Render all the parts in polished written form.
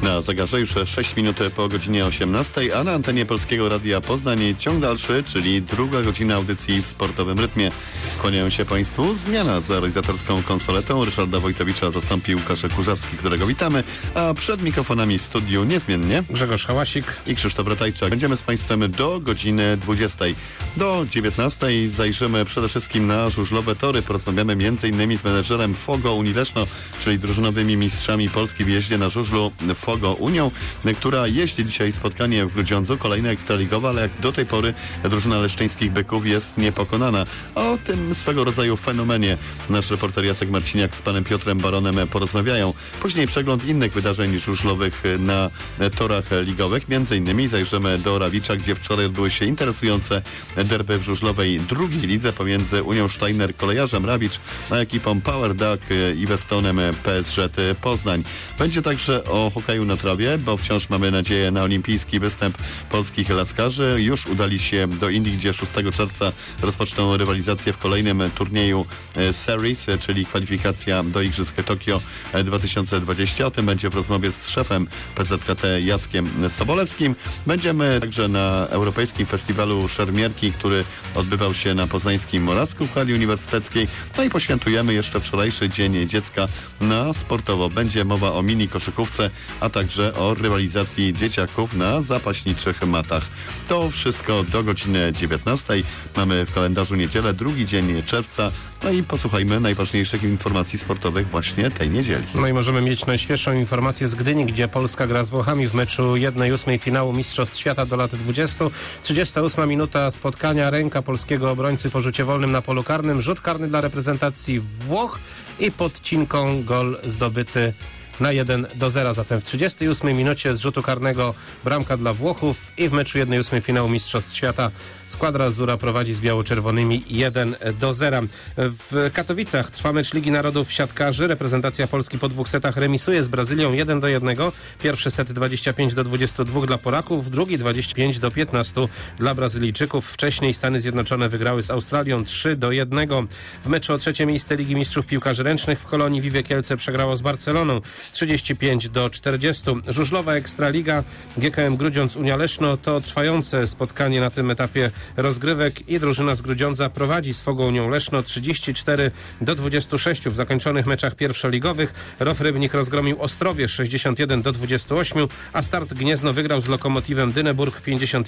Na zegarze już 6 minut po godzinie 18, a na antenie Polskiego Radia Poznań ciąg dalszy, czyli druga godzina audycji w sportowym rytmie. Kłaniają się Państwu. Zmiana za realizatorską konsoletą. Ryszarda Wojtowicza zastąpił Łukasz Kurzacki, którego witamy, a przed mikrofonami w studiu niezmiennie Grzegorz Hałasik i Krzysztof Ratajczak. Będziemy z Państwem do godziny 20. Do 19 zajrzymy przede wszystkim na żużlowe tory. Porozmawiamy m.in. z menedżerem Fogo Unii Leszno, czyli drużynowymi mistrzami Polski w jeździe na żużlu Fogo Unią, która jeździ dzisiaj spotkanie w Grudziądzu, kolejna ekstraligowa, ale jak do tej pory drużyna leszczyńskich byków jest niepokonana. O tym swego rodzaju fenomenie nasz reporter Jacek Marciniak z panem Piotrem Baronem porozmawiają. Później przegląd innych wydarzeń żużlowych na torach ligowych. Między innymi zajrzymy do Rawicza, gdzie wczoraj odbyły się interesujące derby w żużlowej drugiej lidze pomiędzy Unią Steiner Kolejarzem Rawicz a ekipą Power Duck i Westonem PSG Poznań. Będzie także o hokeju na trawie, bo wciąż mamy nadzieję na olimpijski występ polskich laskarzy. Już udali się do Indii, gdzie 6 czerwca rozpoczną rywalizację w kolejnym turnieju Series, czyli kwalifikacja do Igrzysk Tokio 2020. O tym będzie w rozmowie z szefem PZKT Jackiem Sobolewskim. Będziemy także na Europejskim Festiwalu Szermierki, który odbywał się na poznańskim Morawsku w hali uniwersyteckiej. No i poświętujemy jeszcze wczorajszy Dzień Dziecka na sportowo. Będzie mowa o mini koszykówce, a także o rywalizacji dzieciaków na zapaśniczych matach. To wszystko do godziny 19. Mamy w kalendarzu niedzielę, drugi dzień czerwca. No i posłuchajmy najważniejszych informacji sportowych właśnie tej niedzieli. No i możemy mieć najświeższą informację z Gdyni, gdzie Polska gra z Włochami w meczu 1/8 finału Mistrzostw Świata do lat 20. 38 minuta spotkania, ręka polskiego obrońcy po rzucie wolnym na polu karnym, rzut karny dla reprezentacji Włoch i podcinką gol zdobyty na 1-0. Zatem w 38 minucie z rzutu karnego bramka dla Włochów i w meczu 1/8 finału Mistrzostw Świata Składra Azzurra prowadzi z biało-czerwonymi 1-0. W Katowicach trwa mecz Ligi Narodów siatkarzy. Reprezentacja Polski po 2 setach remisuje z Brazylią 1-1. Pierwszy set 25-22 dla Polaków, drugi 25-15 dla Brazylijczyków. Wcześniej Stany Zjednoczone wygrały z Australią 3-1. W meczu o trzecie miejsce Ligi Mistrzów Piłkarzy Ręcznych w Kolonii Wiwie Kielce przegrało z Barceloną 35-40. Żużlowa Ekstraliga GKM Grudziądz Unia Leszno to trwające spotkanie na tym etapie rozgrywek i drużyna z Grudziądza prowadzi z Fogą Unią Leszno 34-26 w zakończonych meczach pierwszoligowych. ROF Rybnik rozgromił Ostrowie 61-28, a Start Gniezno wygrał z Lokomotywem Dyneburg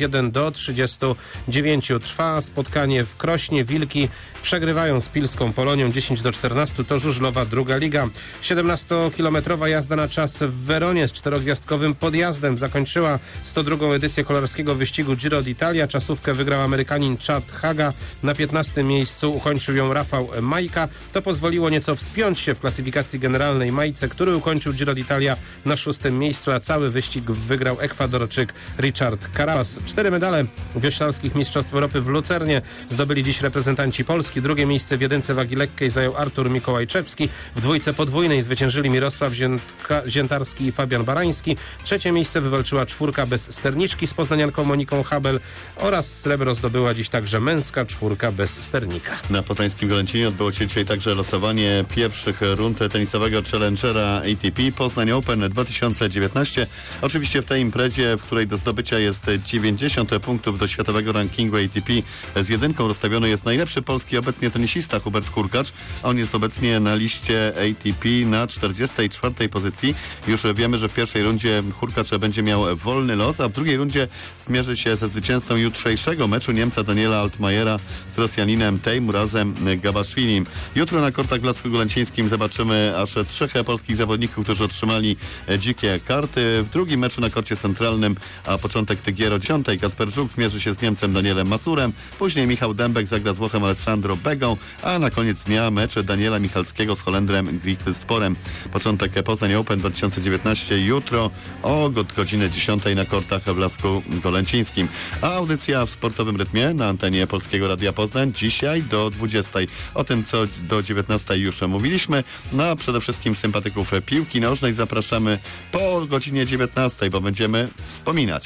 51-39. Trwa spotkanie w Krośnie. Wilki przegrywają z Pilską Polonią 10-14. To żużlowa druga liga. 17-kilometrowa jazda na czas w Weronie z 4-gwiazdkowym podjazdem zakończyła 102. edycję kolarskiego wyścigu Giro d'Italia. Czasówkę wygrał Amerykanin Chad Haga. Na 15. miejscu ukończył ją Rafał Majka. To pozwoliło nieco wspiąć się w klasyfikacji generalnej Majce, który ukończył Giro d'Italia na 6. miejscu, a cały wyścig wygrał Ekwadorczyk Richard Carapaz. 4 medale wioślarskich Mistrzostw Europy w Lucernie zdobyli dziś reprezentanci Polski. Drugie miejsce w jedynce wagi lekkiej zajął Artur Mikołajczewski. W dwójce podwójnej zwyciężyli Mirosław Ziętarski i Fabian Barański. Trzecie miejsce wywalczyła czwórka bez sterniczki z poznanianką Moniką Habel oraz srebro zdobyła dziś także męska czwórka bez sternika. Na poznańskim Golęcinie odbyło się dzisiaj także losowanie pierwszych rund tenisowego Challengera ATP Poznań Open 2019. Oczywiście w tej imprezie, w której do zdobycia jest 90 punktów do światowego rankingu ATP, z jedynką rozstawiony jest najlepszy polski obecnie tenisista Hubert Hurkacz. On jest obecnie na liście ATP na 44. pozycji. Już wiemy, że w pierwszej rundzie Hurkacz będzie miał wolny los, a w drugiej rundzie zmierzy się ze zwycięzcą jutrzejszego meczu Niemca Daniela Altmajera z Rosjaninem Tejmurazem Gabaszwilim. Jutro na kortach w Lasku Golęcińskim zobaczymy aż 3 polskich zawodników, którzy otrzymali dzikie karty. W drugim meczu na korcie centralnym, a początek Tygiero 10. Kacper Żuk zmierzy się z Niemcem Danielem Masurem. Później Michał Dębek zagra z Włochem Alessandro Begą, a na koniec dnia mecz Daniela Michalskiego z Holendrem Griekspoorem. Początek Poznań Open 2019 jutro o godzinie 10 na kortach w Lasku Golęcińskim. A audycja w sportowym rytmie na antenie Polskiego Radia Poznań dzisiaj do 20. O tym, co do 19 już mówiliśmy. No a przede wszystkim sympatyków piłki nożnej zapraszamy po godzinie 19, bo będziemy wspominać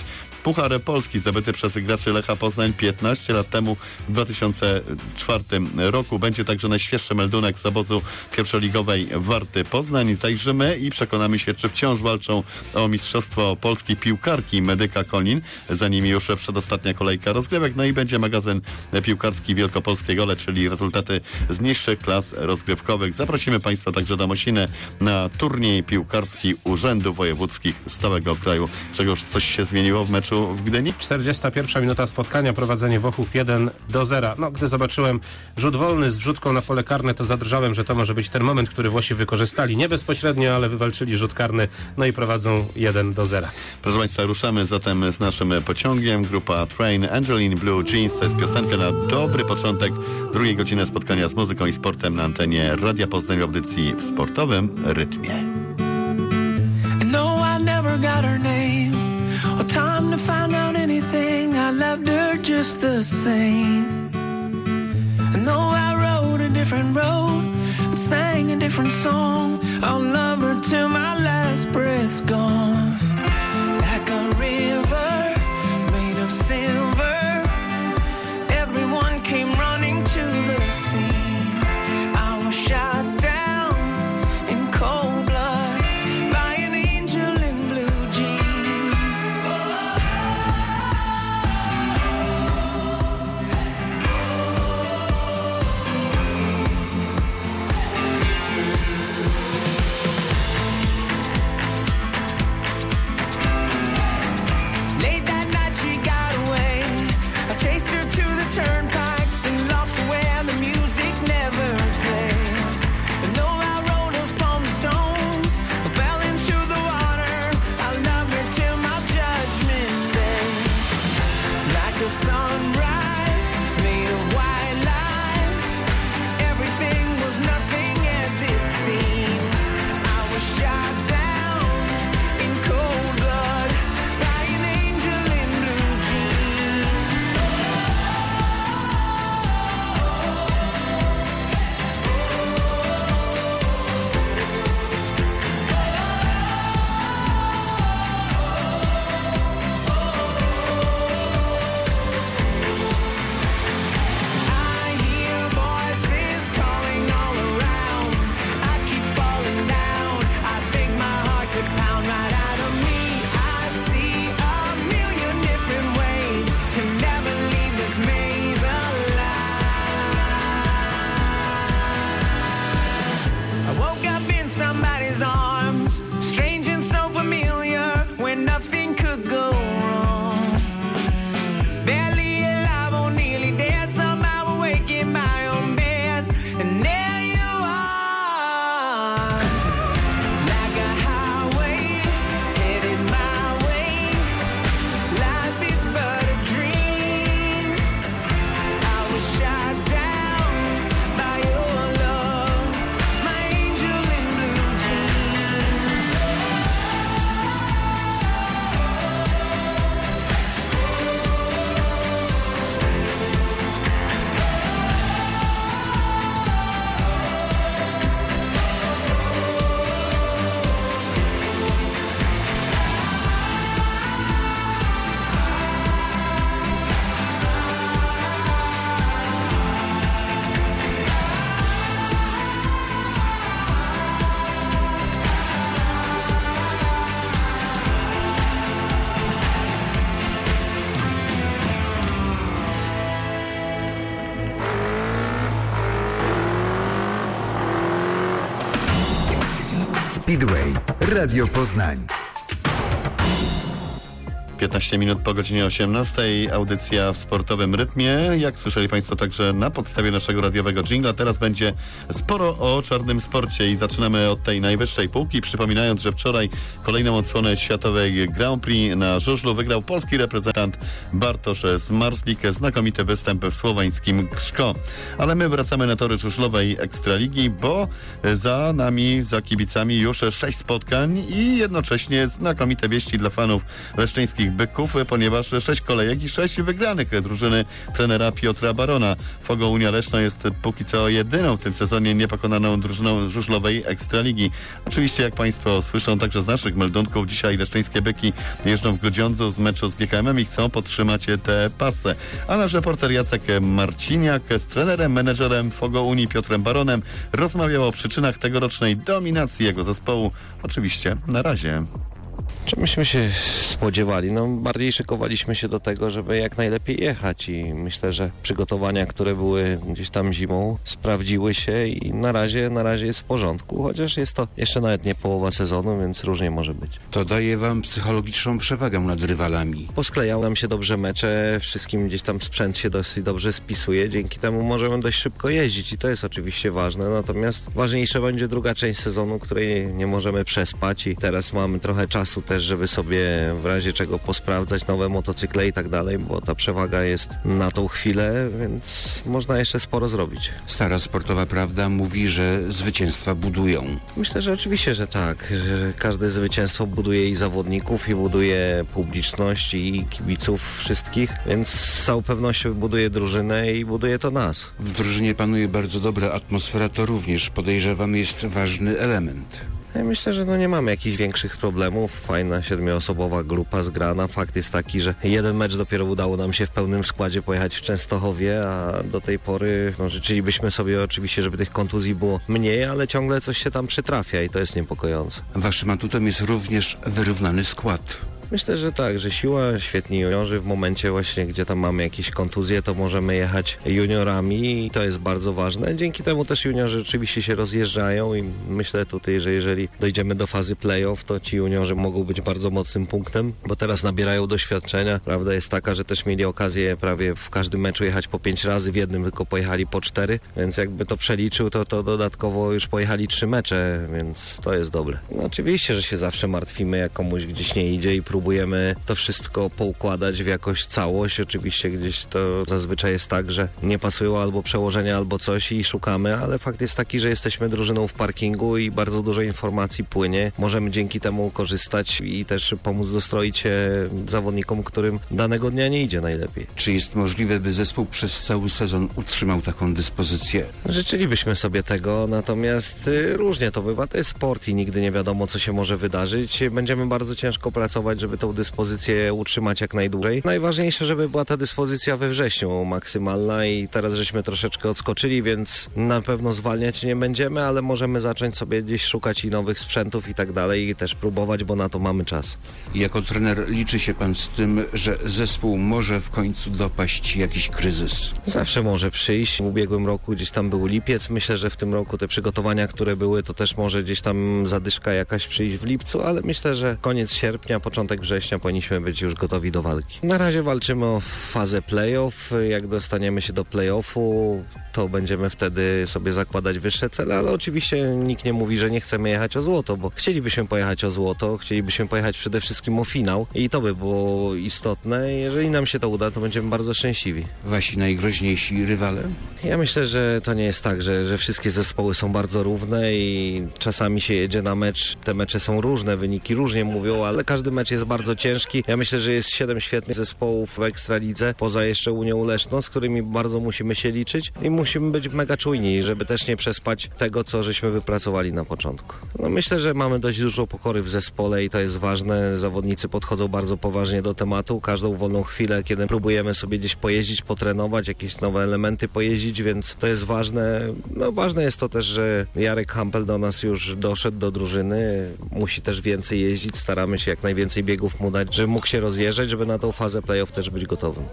Puchar Polski zdobyty przez graczy Lecha Poznań 15 lat temu w 2004 roku. Będzie także najświeższy meldunek z obozu pierwszoligowej Warty Poznań. Zajrzymy i przekonamy się, czy wciąż walczą o Mistrzostwo Polski piłkarki Medyka Konin. Za nimi już przedostatnia kolejka rozgrywek. No i będzie magazyn piłkarski Wielkopolskie Gole, czyli rezultaty z niższych klas rozgrywkowych. Zaprosimy Państwa także do Mosiny na turniej piłkarski Urzędów Wojewódzkich z całego kraju. Czegoż coś się zmieniło w meczu w Gdyni? 41 minuta spotkania, prowadzenie Włochów 1-0. No, gdy zobaczyłem rzut wolny z wrzutką na pole karne, to zadrżałem, że to może być ten moment, który Włosi wykorzystali. Nie bezpośrednio, ale wywalczyli rzut karny, no i prowadzą 1-0. Proszę Państwa, ruszamy zatem z naszym pociągiem. Grupa Train, Angeline Blue Jeans, to jest piosenka na dobry początek drugiej godziny spotkania z muzyką i sportem na antenie Radia Poznań w audycji w sportowym rytmie. No, I never got her name or time to find out anything. I loved her just the same. No, I rode a different road and sang a different song. I'll love her till my last breath's gone. Like a river made of silver, everyone came running to the scene. I was shot down in cold blood by an angel in blue jeans. Late that night she got away. I chased her to the turnpike and lost her where the music never plays. And no, I rode upon the stones, I fell into the water. I loved her till my judgment day. Like a sunrise made of white lines, everything was nothing as it seems. I was shot down in cold blood by an angel in blue jeans. I hear voices calling all around. I keep falling down. I think my heart could pound right out of me. I see a million different ways to never leave this maze alive. I woke up in somebody's arms, strange and so familiar, where nothing could go wrong. Barely alive or nearly dead, somehow awake in my own bed, and there you are. Like a highway, headed my way. Life is but a dream. I was shot down by your love, my angel in blue jeans. Speedway, Radio Poznań. 15 minut po godzinie 18. Audycja w sportowym rytmie. Jak słyszeli Państwo także na podstawie naszego radiowego dżingla. Teraz będzie sporo o czarnym sporcie i zaczynamy od tej najwyższej półki. Przypominając, że wczoraj kolejną odsłonę światowej Grand Prix na żużlu wygrał polski reprezentant Bartosz Zmarzlik. Znakomity występ w słoweńskim Krzko. Ale my wracamy na tory żużlowej Ekstraligi, bo za nami, za kibicami już 6 spotkań i jednocześnie znakomite wieści dla fanów leszczyńskich Byków, ponieważ 6 kolejek i 6 wygranych drużyny trenera Piotra Barona. Fogo Unia Leszno jest póki co jedyną w tym sezonie niepokonaną drużyną żużlowej Ekstraligi. Oczywiście, jak Państwo słyszą także z naszych meldunków, dzisiaj leszczyńskie Byki jeżdżą w Grudziądzu z meczu z GKM-em i chcą podtrzymać tę pasę. A nasz reporter Jacek Marciniak z trenerem, menedżerem Fogo Unii Piotrem Baronem rozmawiał o przyczynach tegorocznej dominacji jego zespołu. Oczywiście na razie. Czy myśmy się spodziewali? Bardziej szykowaliśmy się do tego, żeby jak najlepiej jechać i myślę, że przygotowania, które były gdzieś tam zimą, sprawdziły się i na razie jest w porządku, chociaż jest to jeszcze nawet nie połowa sezonu, więc różnie może być. To daje wam psychologiczną przewagę nad rywalami. Posklejały nam się dobrze mecze, wszystkim gdzieś tam sprzęt się dosyć dobrze spisuje, dzięki temu możemy dość szybko jeździć i to jest oczywiście ważne, natomiast ważniejsza będzie druga część sezonu, której nie możemy przespać i teraz mamy trochę czasu też, żeby sobie w razie czego posprawdzać nowe motocykle i tak dalej, bo ta przewaga jest na tą chwilę, więc można jeszcze sporo zrobić. Stara sportowa prawda mówi, że zwycięstwa budują. Myślę, że oczywiście, że tak. Że każde zwycięstwo buduje i zawodników, i buduje publiczność, i kibiców wszystkich, więc z całą pewnością buduje drużynę i buduje to nas. W drużynie panuje bardzo dobra atmosfera, to również podejrzewam jest ważny element. Ja myślę, że nie mamy jakichś większych problemów. Fajna 7-osobowa grupa zgrana. Fakt jest taki, że jeden mecz dopiero udało nam się w pełnym składzie pojechać w Częstochowie, a do tej pory życzylibyśmy sobie oczywiście, żeby tych kontuzji było mniej, ale ciągle coś się tam przytrafia i to jest niepokojące. Waszym atutem jest również wyrównany skład. Myślę, że tak, że siła, świetni juniorzy w momencie właśnie, gdzie tam mamy jakieś kontuzje, to możemy jechać juniorami i to jest bardzo ważne. Dzięki temu też juniorzy oczywiście się rozjeżdżają i myślę tutaj, że jeżeli dojdziemy do fazy play-off, to ci juniorzy mogą być bardzo mocnym punktem, bo teraz nabierają doświadczenia. Prawda jest taka, że też mieli okazję prawie w każdym meczu jechać po 5 razy, w jednym tylko pojechali po 4, więc jakby to przeliczył, to dodatkowo już pojechali 3 mecze, więc to jest dobre. Oczywiście, że się zawsze martwimy, jak komuś gdzieś nie idzie i próbujemy to wszystko poukładać w jakąś całość. Oczywiście gdzieś to zazwyczaj jest tak, że nie pasują albo przełożenia, albo coś i szukamy, ale fakt jest taki, że jesteśmy drużyną w parkingu i bardzo dużo informacji płynie. Możemy dzięki temu korzystać i też pomóc dostroić się zawodnikom, którym danego dnia nie idzie najlepiej. Czy jest możliwe, by zespół przez cały sezon utrzymał taką dyspozycję? Życzylibyśmy sobie tego, natomiast różnie to bywa. To jest sport i nigdy nie wiadomo, co się może wydarzyć. Będziemy bardzo ciężko pracować, żeby tą dyspozycję utrzymać jak najdłużej. Najważniejsze, żeby była ta dyspozycja we wrześniu maksymalna i teraz żeśmy troszeczkę odskoczyli, więc na pewno zwalniać nie będziemy, ale możemy zacząć sobie gdzieś szukać i nowych sprzętów i tak dalej i też próbować, bo na to mamy czas. Jako trener liczy się pan z tym, że zespół może w końcu dopaść jakiś kryzys? Zawsze może przyjść. W ubiegłym roku gdzieś tam był lipiec. Myślę, że w tym roku te przygotowania, które były, to też może gdzieś tam zadyszka jakaś przyjść w lipcu, ale myślę, że koniec sierpnia, początek września powinniśmy być już gotowi do walki. Na razie walczymy o fazę play-off. Jak dostaniemy się do play-offu, to będziemy wtedy sobie zakładać wyższe cele, ale oczywiście nikt nie mówi, że nie chcemy jechać o złoto, bo chcielibyśmy pojechać o złoto, chcielibyśmy pojechać przede wszystkim o finał i to by było istotne. Jeżeli nam się to uda, to będziemy bardzo szczęśliwi. Wasi najgroźniejsi rywale? Ja myślę, że to nie jest tak, że wszystkie zespoły są bardzo równe i czasami się jedzie na mecz. Te mecze są różne, wyniki różnie mówią, ale każdy mecz jest bardzo ciężki. Ja myślę, że jest 7 świetnych zespołów w Ekstralidze, poza jeszcze Unią Leszno, z którymi bardzo musimy się liczyć i musimy być mega czujni, żeby też nie przespać tego, co żeśmy wypracowali na początku. Myślę, że mamy dość dużo pokory w zespole i to jest ważne. Zawodnicy podchodzą bardzo poważnie do tematu. Każdą wolną chwilę, kiedy próbujemy sobie gdzieś pojeździć, potrenować, jakieś nowe elementy pojeździć, więc to jest ważne. Ważne jest to też, że Jarek Hampel do nas już doszedł do drużyny. Musi też więcej jeździć. Staramy się jak najwięcej biegów mu dać, żeby mógł się rozjeżdżać, żeby na tą fazę play-off też być gotowym.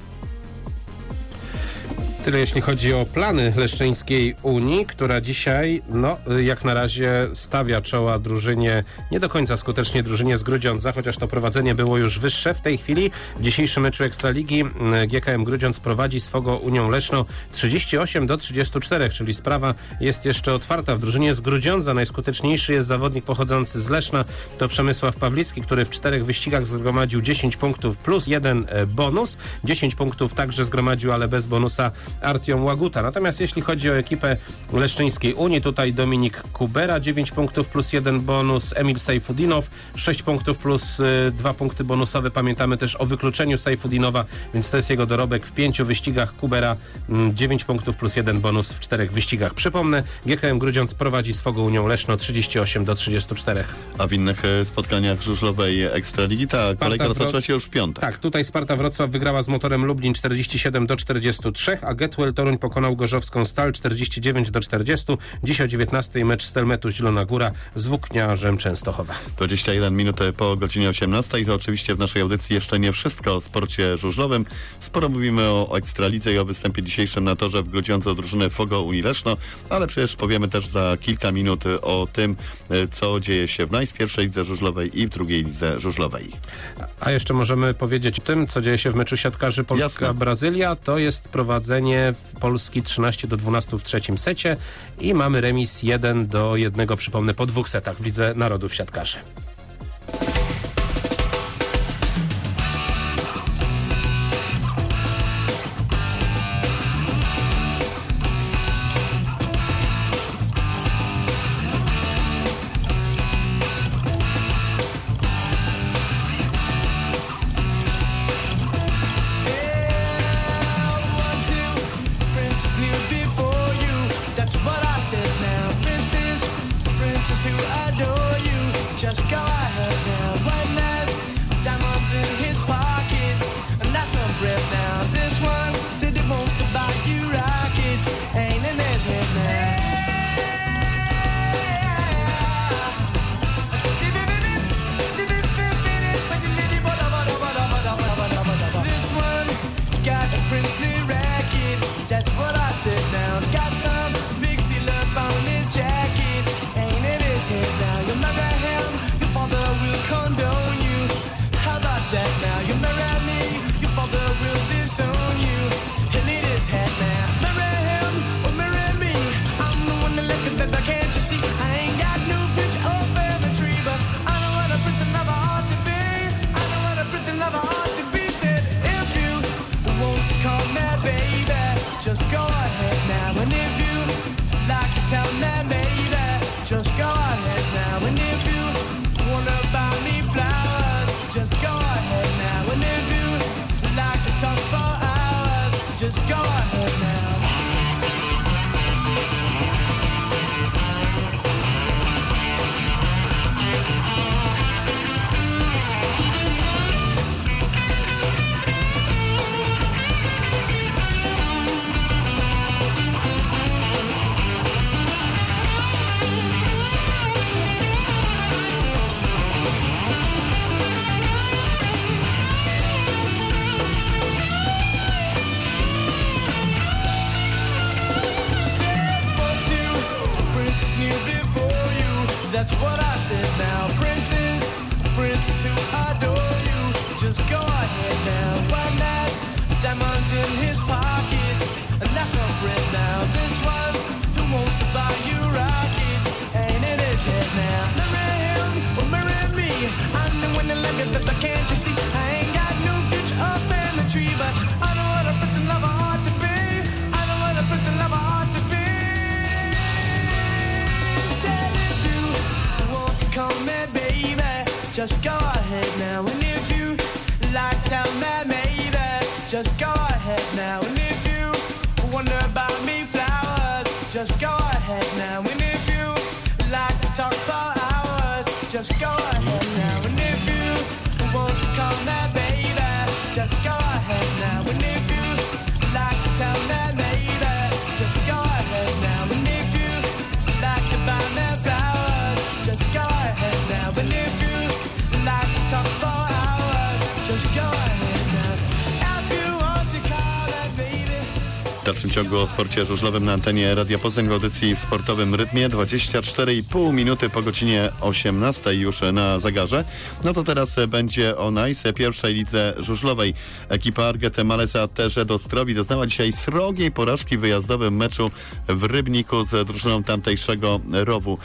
Tyle jeśli chodzi o plany Leszczyńskiej Unii, która dzisiaj, jak na razie stawia czoła drużynie, nie do końca skutecznie drużynie z Grudziądza, chociaż to prowadzenie było już wyższe. W tej chwili w dzisiejszym meczu Ekstraligi GKM Grudziądz prowadzi z Fogo Unią Leszno 38-34, czyli sprawa jest jeszcze otwarta. W drużynie z Grudziądza najskuteczniejszy jest zawodnik pochodzący z Leszna, to Przemysław Pawlicki, który w 4 wyścigach zgromadził 10 punktów plus 1 bonus. 10 punktów także zgromadził, ale bez bonusa Artiom Łaguta. Natomiast jeśli chodzi o ekipę Leszczyńskiej Unii, tutaj Dominik Kubera, 9 punktów plus 1 bonus, Emil Sejfudinow, 6 punktów plus 2 punkty bonusowe. Pamiętamy też o wykluczeniu Sejfudinowa, więc to jest jego dorobek w 5 wyścigach. Kubera 9 punktów plus 1 bonus w 4 wyścigach. Przypomnę, GKM Grudziądz prowadzi z Fogą Unią Leszno 38-34. A w innych spotkaniach żużlowej Ekstraligi ta kolejka rozpoczęła się już w piątek. Tak, tutaj Sparta Wrocław wygrała z Motorem Lublin 47-43, a Getwell Toruń pokonał Gorzowską Stal 49-40. Dziś o 19 mecz Stelmetu Zielona Góra z Włókniarzem Częstochowa. 21 minut po godzinie 18 i to oczywiście w naszej audycji jeszcze nie wszystko o sporcie żużlowym. Sporo mówimy o Ekstralidze i o występie dzisiejszym na torze w Grudziądzu drużyny Fogo Unii Leszno, ale przecież powiemy też za kilka minut o tym, co dzieje się w NAIS, pierwszej lidze żużlowej i w drugiej lidze żużlowej. A jeszcze możemy powiedzieć o tym, co dzieje się w meczu siatkarzy Polska-Brazylia. To jest prowadzenie Polski 13-12 w trzecim secie i mamy remis 1-1, przypomnę, po 2 setach w Lidze Narodów Siatkarzy. Just go ahead now, and if you like to tell me, maybe just go ahead now, and if you wonder about me, flowers, just go ahead now, and if you like to talk for hours, just go ahead now, and if you want to call me baby, just go ahead now, and if you like to tell me, maybe just go ahead now, and if you like to buy me flowers, just go ahead now, and if you like to talk for hours, just go ahead now. If you want to call that baby. W dalszym ciągu o sporcie żużlowym na antenie Radia Poznań w audycji w sportowym rytmie. 24,5 minuty po godzinie 18 już na zegarze. No to teraz będzie o NAIS, pierwszej lidze żużlowej. Ekipa Arget Malesa Terze Dostrowi doznała dzisiaj srogiej porażki w wyjazdowym meczu w Rybniku z drużyną tamtejszego Rowu.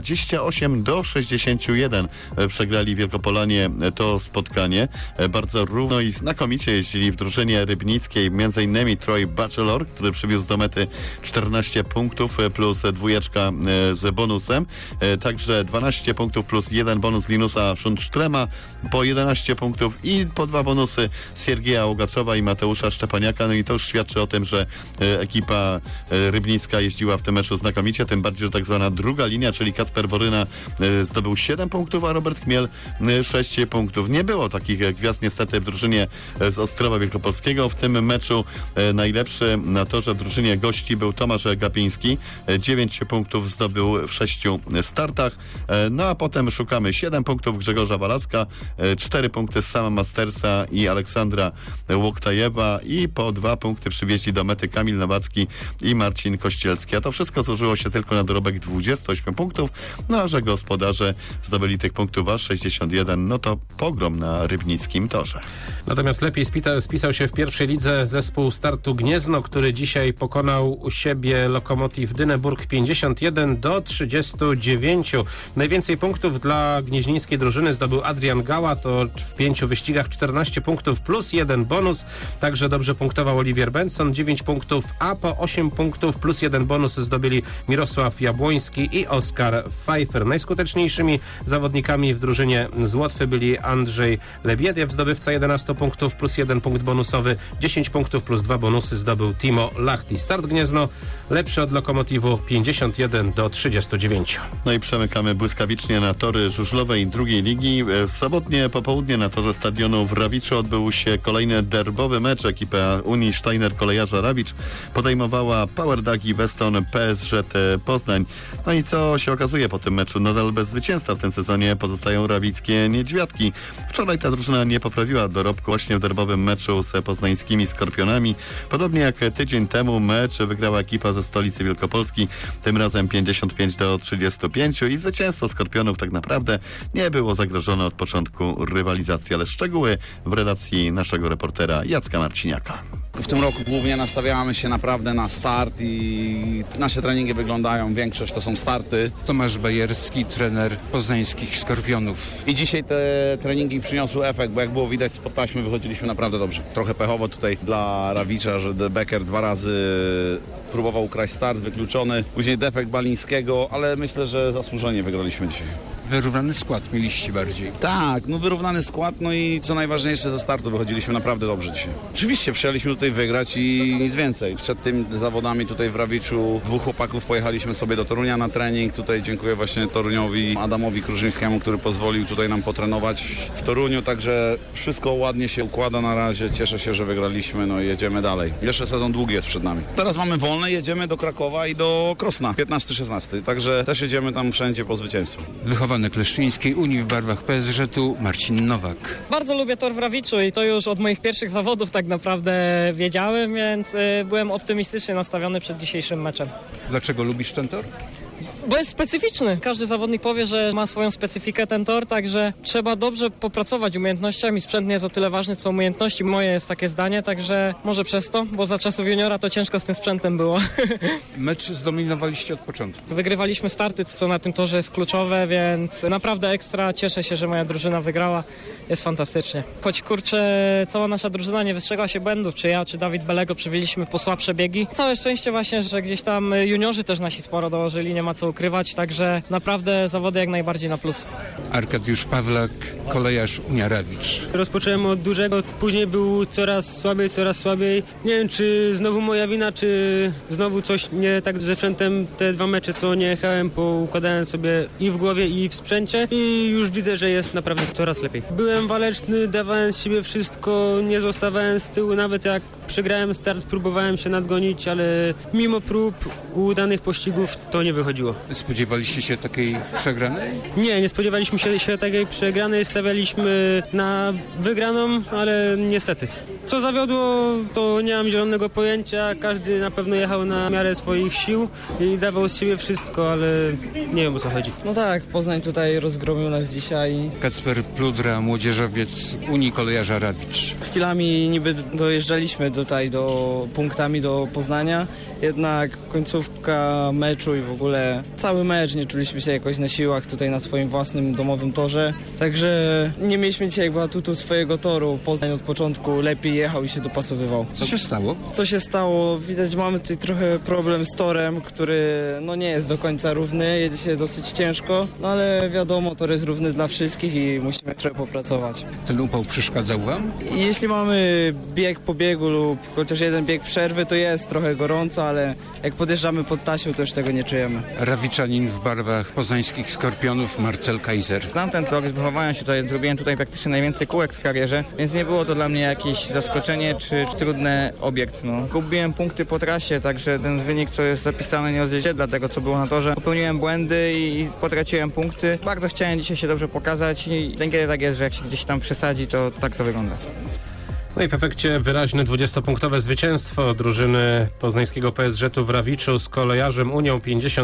28-61 przegrali Wielkopolanie to spotkanie. Bardzo równo i znakomicie jeździli w drużynie rybnickiej, m.in. Troy Bachelor, który przywiózł do mety 14 punktów plus 2 z bonusem. Także 12 punktów plus 1 bonus Linusa Szundstrema, po 11 punktów i po 2 bonusy Siergieja Łogaczowa i Mateusza Szczepaniaka. No i to już świadczy o tym, że ekipa rybnicka jeździła w tym meczu znakomicie, tym bardziej, że tak zwana druga linia, czyli Kacper Woryna zdobył 7 punktów, a Robert Chmiel 6 punktów. Nie było takich gwiazd niestety w drużynie z Ostrowa Wielkopolskiego. W tym meczu najlepszy na torze w drużynie gości był Tomasz Gapiński. 9 punktów zdobył w 6 startach. No a potem szukamy 7 punktów Grzegorza Walaska, 4 punkty z Sama Mastersa i Aleksandra Łoktajewa i po 2 punkty przywieźli do mety Kamil Nowacki i Marcin Kościelski. A to wszystko złożyło się tylko na dorobek 28 punktów, no a że gospodarze zdobyli tych punktów aż 61, no to pogrom na rybnickim torze. Natomiast lepiej spisał się w pierwszej lidze zespół Startu Gniezno, który dzisiaj pokonał u siebie Lokomotiv Dyneburg 51-39. Najwięcej punktów dla gnieźnieńskiej drużyny zdobył Adrian Gała, to w 5 wyścigach 14 punktów plus 1 bonus. Także dobrze punktował Oliwier Benson, 9 punktów, a po 8 punktów plus 1 bonus zdobyli Mirosław Jabłoński i Oskar Pfeiffer. Najskuteczniejszymi zawodnikami w drużynie z Łotwy byli Andrzej Lebiediew, zdobywca 11 punktów plus 1 punkt bonusowy, 10 punktów plus 2 bonusy zdobył Timo Lahti. Start Gniezno lepszy od Lokomotivu 51-39. No i przemykamy błyskawicznie na tory żużlowej drugiej ligi. W sobotnie popołudnie na torze stadionu w Rawiczu odbył się kolejny derbowy mecz. Ekipa Unii Steiner Kolejarza Rawicz podejmowała Power Dagi Weston PSG Poznań. No i co się okazuje po tym meczu? Nadal bez zwycięstwa w tym sezonie pozostają rawickie niedźwiadki. Wczoraj ta drużyna nie poprawiła dorobku właśnie w derbowym meczu z poznańskimi Skorpionami. Podobnie jak tydzień temu mecz wygrała ekipa ze stolicy Wielkopolski, tym razem 55-35 i zwycięstwo Skorpionów tak naprawdę nie było zagrożone od początku rywalizacji, ale szczegóły w relacji naszego reportera Jacka Marciniaka. W tym roku głównie nastawiamy się naprawdę na start i nasze treningi wyglądają, większość to są starty. Tomasz Bajerski, trener poznańskich Skorpionów. I dzisiaj te treningi przyniosły efekt, bo jak było widać spod taśmy wychodziliśmy naprawdę dobrze. Trochę pechowo tutaj dla Rawicza, że De Becker 2 razy próbował ukraść start, wykluczony. Później defekt Balińskiego, ale myślę, że zasłużenie wygraliśmy dzisiaj. Wyrównany skład mieliście bardziej. Tak, no wyrównany skład, no i co najważniejsze ze startu wychodziliśmy naprawdę dobrze dzisiaj. Oczywiście przyjechaliśmy tutaj wygrać i nic więcej. Przed tymi zawodami tutaj w Rawiczu 2 chłopaków pojechaliśmy sobie do Torunia na trening. Tutaj dziękuję właśnie Toruniowi, Adamowi Krużyńskiemu, który pozwolił tutaj nam potrenować w Toruniu, także wszystko ładnie się układa na razie. Cieszę się, że wygraliśmy, no i jedziemy dalej. Jeszcze sezon długi jest przed nami. Teraz mamy wolne, jedziemy do Krakowa i do Krosna, 15-16, także też jedziemy tam wszędzie po zwycięstwo. Wychowanek Leszczyńskiej Unii w barwach PSG-tu Marcin Nowak. Bardzo lubię tor w Rawiczu i to już od moich pierwszych zawodów tak naprawdę wiedziałem, więc byłem optymistycznie nastawiony przed dzisiejszym meczem. Dlaczego lubisz ten tor? Bo jest specyficzny. Każdy zawodnik powie, że ma swoją specyfikę ten tor, także trzeba dobrze popracować umiejętnościami. Sprzęt nie jest o tyle ważny, co umiejętności. Moje jest takie zdanie, także może przez to, bo za czasów juniora to ciężko z tym sprzętem było. Mecz zdominowaliście od początku. Wygrywaliśmy starty, co na tym torze jest kluczowe, więc naprawdę ekstra. Cieszę się, że moja drużyna wygrała. Jest fantastycznie. Choć kurczę, cała nasza drużyna nie wystrzegła się błędów, czy ja, czy Dawid Belego przywieźliśmy po słabsze biegi. Całe szczęście właśnie, że gdzieś tam juniorzy też nasi sporo dołożyli, nie ma co ukrywać, także naprawdę zawody jak najbardziej na plus. Arkadiusz Pawlak, kolejarz Unia Rawicz. Rozpocząłem od dużego, później był coraz słabiej. Nie wiem, czy znowu moja wina, czy znowu coś nie tak ze sprzętem. Te 2 mecze, co nie jechałem, poukładałem sobie i w głowie, i w sprzęcie i już widzę, że jest naprawdę coraz lepiej. Byłem waleczny, dawałem z siebie wszystko, nie zostawałem z tyłu, nawet jak przegrałem start, próbowałem się nadgonić, ale mimo prób udanych pościgów to nie wychodziło. Spodziewaliście się takiej przegranej? Nie spodziewaliśmy się takiej przegranej, stawialiśmy na wygraną, ale niestety. Co zawiodło, to nie mam zielonego pojęcia, każdy na pewno jechał na miarę swoich sił i dawał z siebie wszystko, ale nie wiem, o co chodzi. No tak, Poznań tutaj rozgromił nas dzisiaj. Kacper Pludra, młodzieżowiec Unii Kolejarza Rawicz. Chwilami niby dojeżdżaliśmy tutaj punktami do Poznania, jednak końcówka meczu i w ogóle cały mecz nie czuliśmy się jakoś na siłach tutaj na swoim własnym domowym torze, także nie mieliśmy dzisiaj jakby atutu swojego toru. Poznań od początku lepiej jechał i się dopasowywał. Co się stało? Co się stało? Widać, mamy tutaj trochę problem z torem, który no nie jest do końca równy, jedzie się dosyć ciężko, no ale wiadomo, tor jest równy dla wszystkich i musimy trochę popracować. Ten upał przeszkadzał wam? Jeśli mamy bieg po biegu lub chociaż jeden bieg przerwy, to jest trochę gorąco, ale jak podjeżdżamy pod taśmę, to już tego nie czujemy. Rawiczanin w barwach poznańskich Skorpionów, Marcel Kaiser. Znam ten tor, wychowałem się tutaj, zrobiłem tutaj praktycznie najwięcej kółek w karierze, więc nie było to dla mnie jakieś zaskoczenie czy trudny obiekt. No. Gubiłem punkty po trasie, także ten wynik, co jest zapisany, nie odzwierciedla tego, co było na torze. Popełniłem błędy i potraciłem punkty. Bardzo chciałem dzisiaj się dobrze pokazać i kiedy tak jest, że jak się gdzieś tam przesadzi, to tak to wygląda. No i w efekcie wyraźne 20-punktowe zwycięstwo drużyny poznańskiego PSG-u w Rawiczu z kolejarzem Unią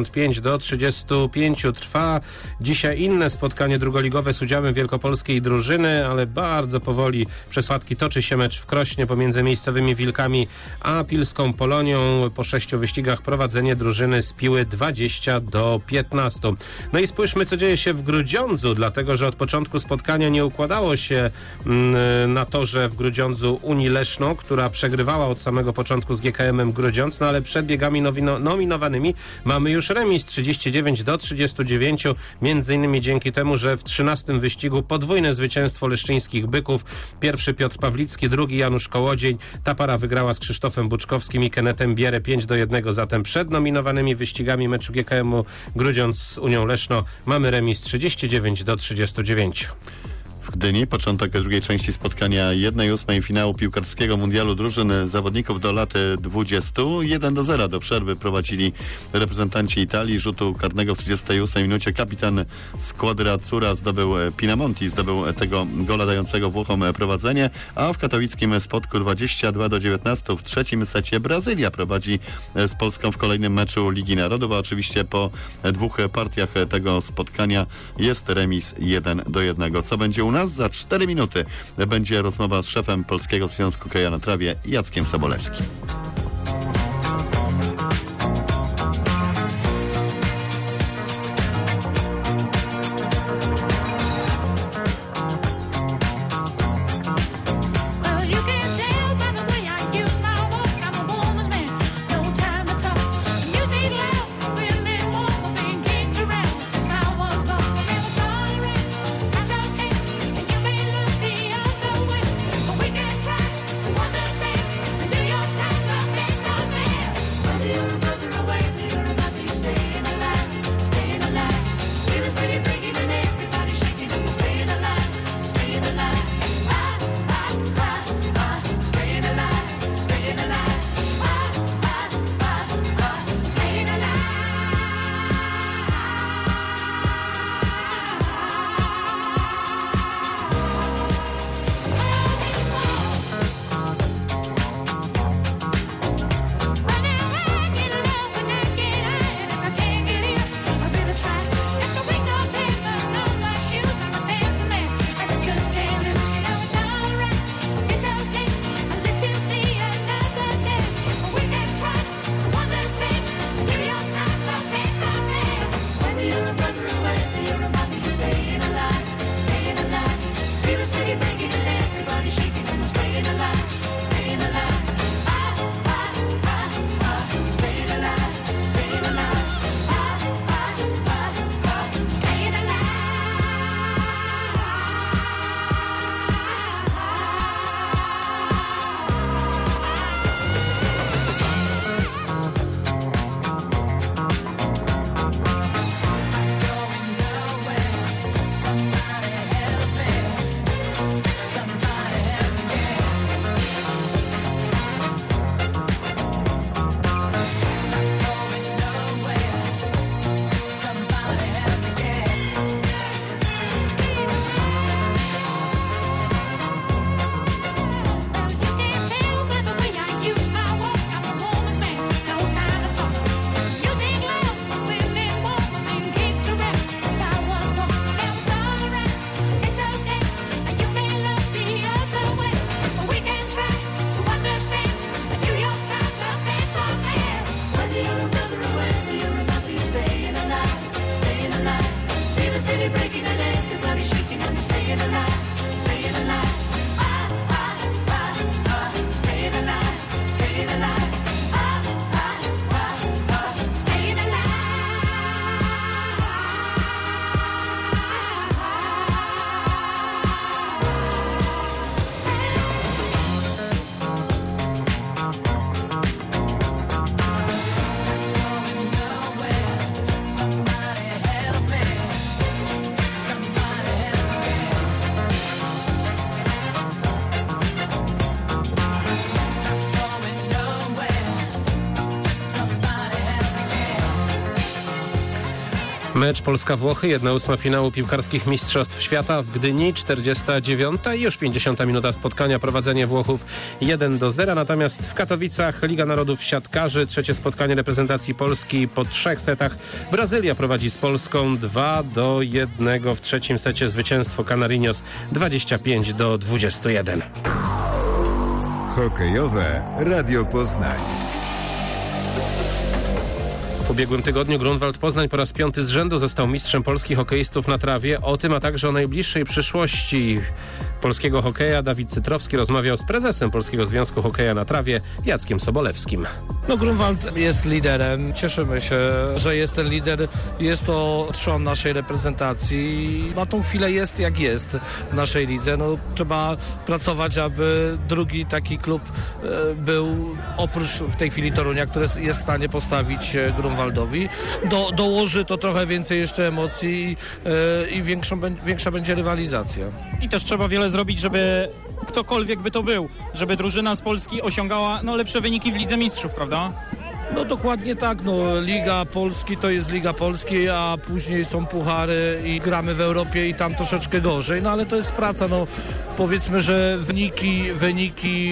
55-35. Trwa dzisiaj inne spotkanie drugoligowe z udziałem wielkopolskiej drużyny, ale bardzo powoli przez słatki toczy się mecz w Krośnie pomiędzy miejscowymi Wilkami a Pilską Polonią. Po 6 wyścigach prowadzenie drużyny z Piły 20-15. No i spójrzmy, co dzieje się w Grudziądzu, dlatego że od początku spotkania nie układało się na torze w Grudziądzu Unii Leszno, która przegrywała od samego początku z GKM-em Grudziądz, no ale przed biegami nominowanymi mamy już remis 39-39, między innymi dzięki temu, że w 13 wyścigu podwójne zwycięstwo leszczyńskich byków. Pierwszy Piotr Pawlicki, drugi Janusz Kołodziej. Ta para wygrała z Krzysztofem Buczkowskim i Kenetem Bierę 5-1, zatem przed nominowanymi wyścigami meczu GKM-u Grudziądz z Unią Leszno mamy remis 39-39. W Gdyni początek drugiej części spotkania 1/8 finału piłkarskiego mundialu drużyn zawodników do lat 20. 1-0 do przerwy prowadzili reprezentanci Italii. Rzutu karnego w 38 minucie kapitan składu Azzurra Pinamonti zdobył tego gola dającego Włochom prowadzenie, a w katowickim spotku 22-19 w trzecim secie Brazylia prowadzi z Polską w kolejnym meczu Ligi Narodów, a oczywiście po 2 partiach tego spotkania jest remis 1-1. Co będzie u nas? Za 4 minuty będzie rozmowa z szefem Polskiego Związku Hokeja na Trawie Jackiem Sobolewskim. Mecz Polska-Włochy, 1/8 finału piłkarskich Mistrzostw Świata w Gdyni, 49. i już 50. minuta spotkania, prowadzenie Włochów 1-0. Natomiast w Katowicach Liga Narodów Siatkarzy, trzecie spotkanie reprezentacji Polski po 3 setach. Brazylia prowadzi z Polską 2-1 w trzecim secie, zwycięstwo Canarinos 25-21. Hokejowe Radio Poznań. W ubiegłym tygodniu Grunwald Poznań po raz 5 z rzędu został mistrzem Polski hokeistów na trawie. O tym, a także o najbliższej przyszłości polskiego hokeja Dawid Cytrowski rozmawiał z prezesem Polskiego Związku Hokeja na trawie Jackiem Sobolewskim. Grunwald jest liderem. Cieszymy się, że jest ten lider. Jest to trzon naszej reprezentacji. Na tą chwilę jest jak jest w naszej lidze. Trzeba pracować, aby drugi taki klub był oprócz w tej chwili Torunia, który jest w stanie postawić Grunwaldowi. Dołoży to trochę więcej jeszcze emocji i większa będzie rywalizacja. I też trzeba wiele zrobić, żeby ktokolwiek by to był, żeby drużyna z Polski osiągała lepsze wyniki w Lidze Mistrzów, prawda? Dokładnie tak. Liga Polski to jest Liga Polski, a później są puchary i gramy w Europie i tam troszeczkę gorzej, ale to jest praca. Powiedzmy, że wyniki,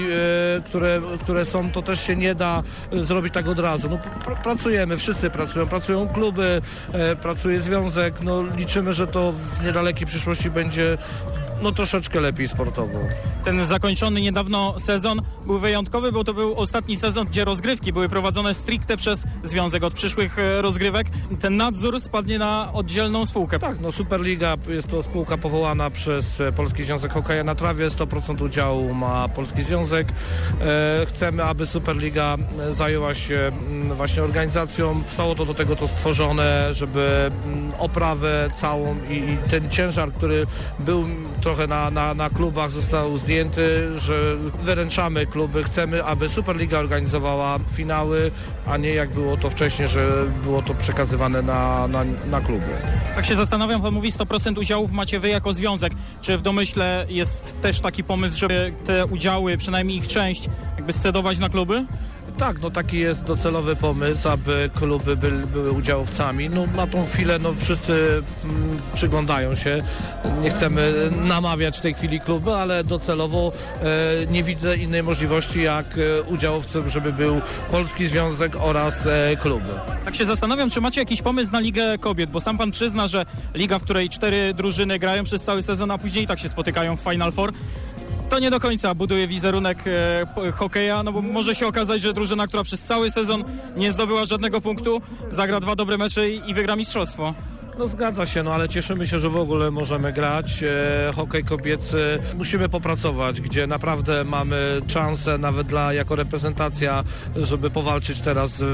które są, to też się nie da zrobić tak od razu. Pracujemy, wszyscy pracują kluby, pracuje związek. Liczymy, że to w niedalekiej przyszłości będzie troszeczkę lepiej sportowo. Ten zakończony niedawno sezon był wyjątkowy, bo to był ostatni sezon, gdzie rozgrywki były prowadzone stricte przez związek. Od przyszłych rozgrywek ten nadzór spadnie na oddzielną spółkę. Tak, Superliga jest to spółka powołana przez Polski Związek Hokeja na trawie. 100% udziału ma Polski Związek. Chcemy, aby Superliga zajęła się właśnie organizacją. Zostało to do tego stworzone, żeby oprawę całą i ten ciężar, który był trochę na klubach, został zdjęty, że wyręczamy kluby. Chcemy, aby Superliga organizowała finały, a nie jak było to wcześniej, że było to przekazywane na kluby. Tak się zastanawiam, pan mówi 100% udziałów macie wy jako związek. Czy w domyśle jest też taki pomysł, żeby te udziały, przynajmniej ich część, scedować na kluby? Tak, taki jest docelowy pomysł, aby kluby były udziałowcami. Na tą chwilę wszyscy przyglądają się. Nie chcemy namawiać w tej chwili kluby, ale docelowo nie widzę innej możliwości jak udziałowcem, żeby był Polski Związek oraz kluby. Tak się zastanawiam, czy macie jakiś pomysł na Ligę Kobiet, bo sam pan przyzna, że liga, w której 4 drużyny grają przez cały sezon, a później i tak się spotykają w Final Four, to nie do końca buduje wizerunek hokeja, bo może się okazać, że drużyna, która przez cały sezon nie zdobyła żadnego punktu, zagra 2 dobre mecze i wygra mistrzostwo. Zgadza się, ale cieszymy się, że w ogóle możemy grać. Hokej kobiecy musimy popracować, gdzie naprawdę mamy szansę nawet jako reprezentacja, żeby powalczyć teraz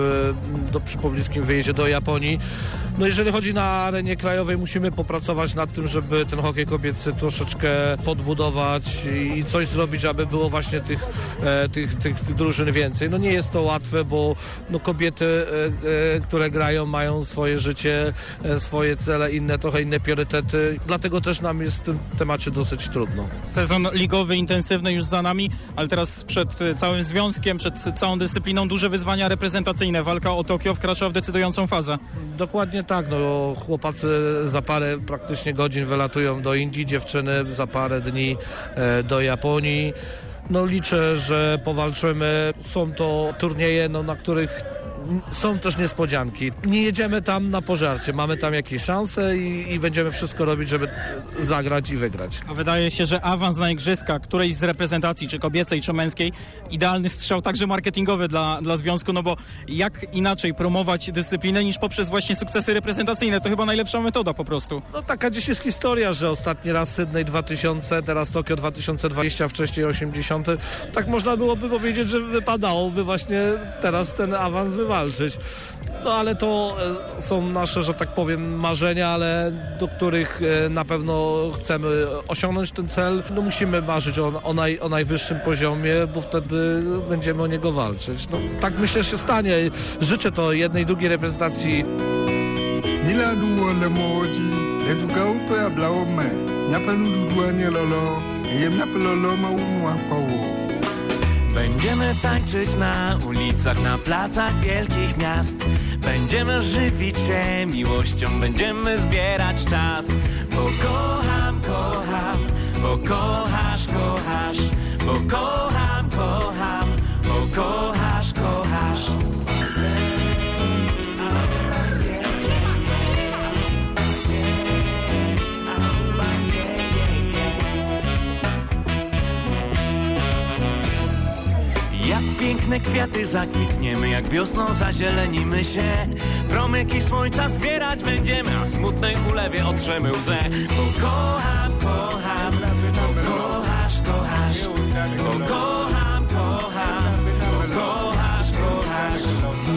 przy pobliskim wyjeździe do Japonii. Jeżeli chodzi na arenie krajowej, musimy popracować nad tym, żeby ten hokej kobiecy troszeczkę podbudować i coś zrobić, aby było właśnie tych drużyn więcej. Nie jest to łatwe, bo kobiety, które grają, mają swoje życie, swoje cele, trochę inne priorytety. Dlatego też nam jest w tym temacie dosyć trudno. Sezon ligowy intensywny już za nami, ale teraz przed całym związkiem, przed całą dyscypliną duże wyzwania reprezentacyjne. Walka o Tokio wkracza w decydującą fazę. Dokładnie tak. Chłopacy za parę praktycznie godzin wylatują do Indii, dziewczyny za parę dni do Japonii. Liczę, że powalczymy. Są to turnieje, na których są też niespodzianki. Nie jedziemy tam na pożarcie, mamy tam jakieś szanse i będziemy wszystko robić, żeby zagrać i wygrać. A wydaje się, że awans na igrzyska którejś z reprezentacji, czy kobiecej, czy męskiej, idealny strzał także marketingowy dla związku, bo jak inaczej promować dyscyplinę niż poprzez właśnie sukcesy reprezentacyjne? To chyba najlepsza metoda po prostu. Taka dziś jest historia, że ostatni raz Sydney 2000, teraz Tokio 2020, wcześniej 80. Tak można byłoby powiedzieć, że wypadałoby właśnie teraz ten awans wywalczyć. Ale to są nasze, że tak powiem, marzenia, ale do których na pewno chcemy osiągnąć ten cel. Musimy marzyć o najwyższym poziomie, bo wtedy będziemy o niego walczyć. Tak myślę, że się stanie. Życzę to jednej i drugiej reprezentacji. Będziemy tańczyć na ulicach, na placach wielkich miast. Będziemy żywić się miłością, będziemy zbierać czas. Bo kocham, kocham, bo kochasz, kochasz. Bo kocham, kocham, bo kochasz, kochasz. Jak piękne kwiaty zakwitniemy, jak wiosną zazielenimy się. Promyki słońca zbierać będziemy, a smutnej ulewie otrzemy łzę. Bo kocham, kocham, bo kochasz, kochasz. Bo kocham, kocham, bo kochasz, kochasz.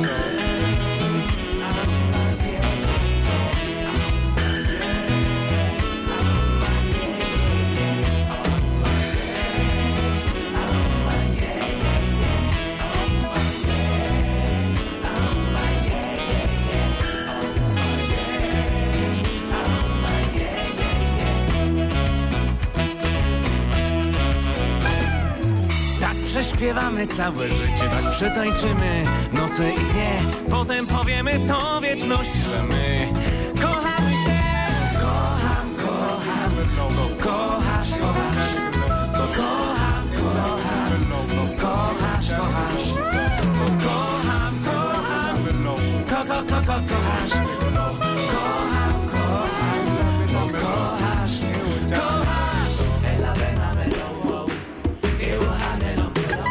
Prześpiewamy całe życie, tak przetańczymy noce i dnie. Potem powiemy to wieczności, że my kochamy się. Kocham, kocham, bo kochasz, kochasz. Bo kocham, kocham, bo kochasz, kochasz. Bo kocham, kocham, kochasz. Bo kocham, kocham, bo kochasz, kochasz. Ela, bela, melo, euhanelo.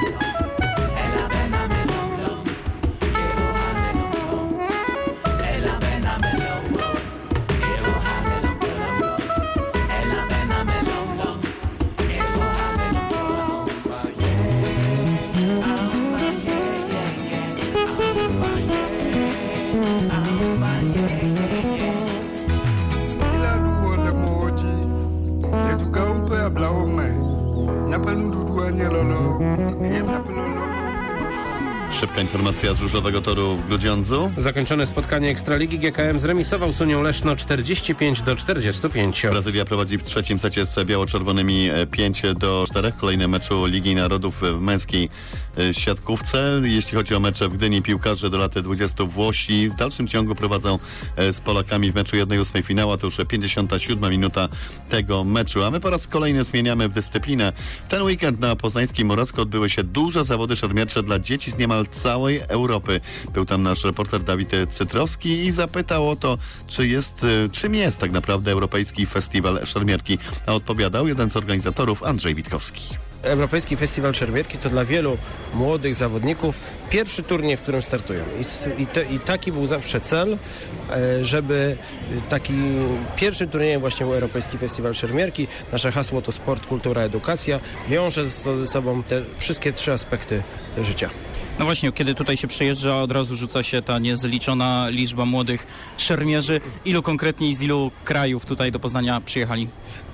Szybka informacja z Różowego Toru w Grudziądzu. Zakończone spotkanie Ekstraligi. GKM zremisował z Unią Leszno 45-45. Brazylia prowadzi w trzecim secie z biało-czerwonymi 5-4. Kolejny meczu Ligi Narodów w męskiej siatkówce. Jeśli chodzi o mecze w Gdyni, piłkarze do lat 20 Włosi w dalszym ciągu prowadzą z Polakami w meczu 1/8 finału. To już 57 minuta tego meczu. A my po raz kolejny zmieniamy w dyscyplinę. Ten weekend na poznańskim Morawsku odbyły się duże zawody szermiercze dla dzieci z niemal całej Europy. Był tam nasz reporter Dawid Cytrowski i zapytał o to, czym jest tak naprawdę Europejski Festiwal Szermierki. A odpowiadał jeden z organizatorów, Andrzej Witkowski. Europejski Festiwal Szermierki to dla wielu młodych zawodników pierwszy turniej, w którym startują. I taki był zawsze cel, żeby taki pierwszy turniej właśnie był Europejski Festiwal Szermierki. Nasze hasło to sport, kultura, edukacja. Wiąże ze sobą te wszystkie trzy aspekty życia. No właśnie, kiedy tutaj się przejeżdża, od razu rzuca się ta niezliczona liczba młodych szermierzy. Ilu konkretnie i z ilu krajów tutaj do Poznania przyjechali?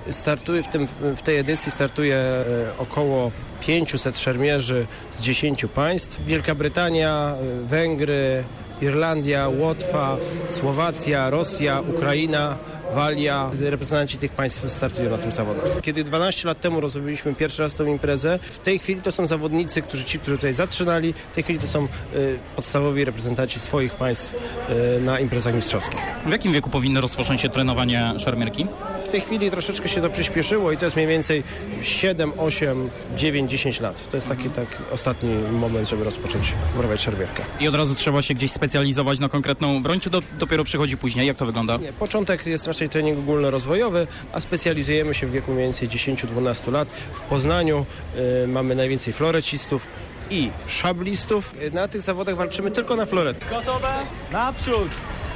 W tej edycji startuje około 500 szermierzy z 10 państw. Wielka Brytania, Węgry, Irlandia, Łotwa, Słowacja, Rosja, Ukraina, Walia. Reprezentanci tych państw startują na tym zawodach. Kiedy 12 lat temu robiliśmy pierwszy raz tę imprezę, w tej chwili to są zawodnicy, którzy tutaj zaczynali, w tej chwili to są podstawowi reprezentanci swoich państw na imprezach mistrzowskich. W jakim wieku powinno rozpocząć się trenowanie szermierki? W tej chwili troszeczkę się to przyspieszyło i to jest mniej więcej 7, 8, 9, 10 lat. To jest taki ostatni moment, żeby rozpocząć uprawiać szermierkę. I od razu trzeba się gdzieś specjalizować na konkretną broń, czy dopiero przychodzi później? Jak to wygląda? Nie, początek jest raczej trening ogólnorozwojowy, a specjalizujemy się w wieku mniej więcej 10-12 lat. W Poznaniu mamy najwięcej florecistów i szablistów. Na tych zawodach walczymy tylko na floretę. Gotowe? Naprzód!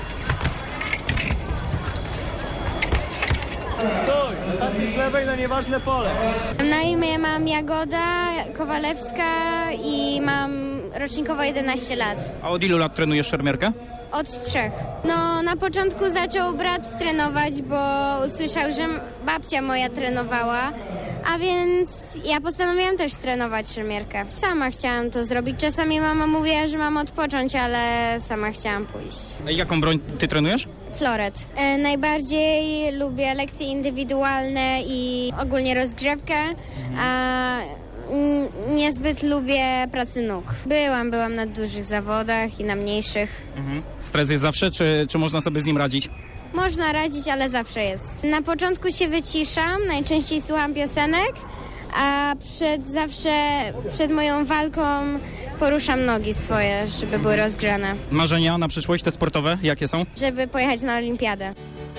Stój! Tarczy z lewej na nieważne pole. Na imię mam Jagoda Kowalewska i mam rocznikowo 11 lat. A od ilu lat trenujesz szermierkę? Od 3. No, na początku zaczął brat trenować, bo usłyszał, że babcia moja trenowała, a więc ja postanowiłam też trenować szermierkę. Sama chciałam to zrobić. Czasami mama mówiła, że mam odpocząć, ale sama chciałam pójść. A jaką broń ty trenujesz? Floret. Najbardziej lubię lekcje indywidualne i ogólnie rozgrzewkę, a niezbyt lubię pracy nóg. Byłam na dużych zawodach i na mniejszych. Stres jest zawsze, czy można sobie z nim radzić? Można radzić, ale zawsze jest. Na początku się wyciszam, najczęściej słucham piosenek, a przed moją walką poruszam nogi swoje, żeby były rozgrzane. Marzenia na przyszłość, te sportowe, jakie są? Żeby pojechać na olimpiadę.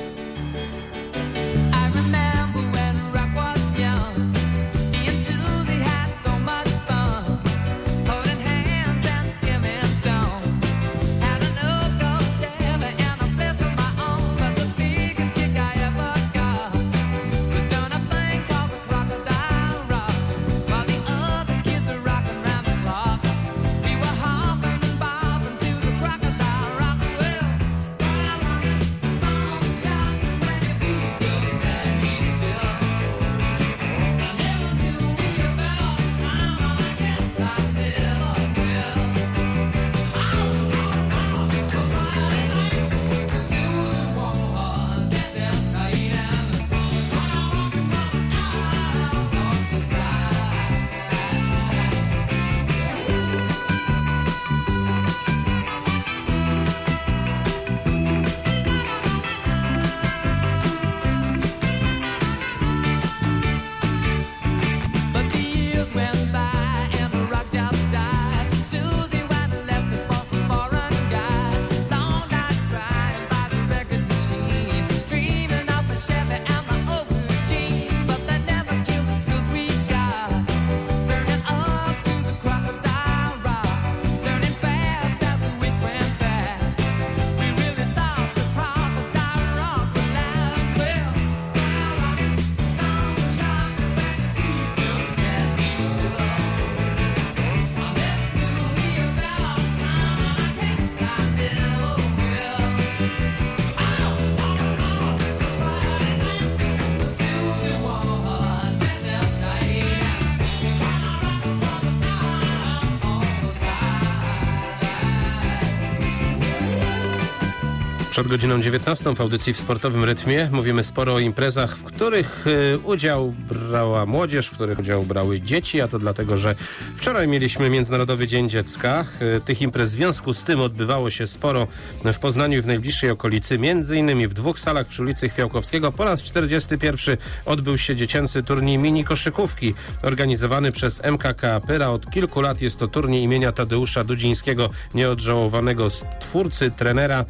Przed godziną 19 w audycji w Sportowym Rytmie mówimy sporo o imprezach, w których udział brała młodzież, w których udział brały dzieci, a to dlatego, że wczoraj mieliśmy Międzynarodowy Dzień Dziecka. Tych imprez w związku z tym odbywało się sporo w Poznaniu i w najbliższej okolicy, między innymi w 2 salach przy ulicy Chwiałkowskiego. Po raz 41 odbył się dziecięcy turniej mini koszykówki organizowany przez MKK Pyra. Od kilku lat jest to turniej imienia Tadeusza Dudzińskiego, nieodżałowanego twórcy, trenera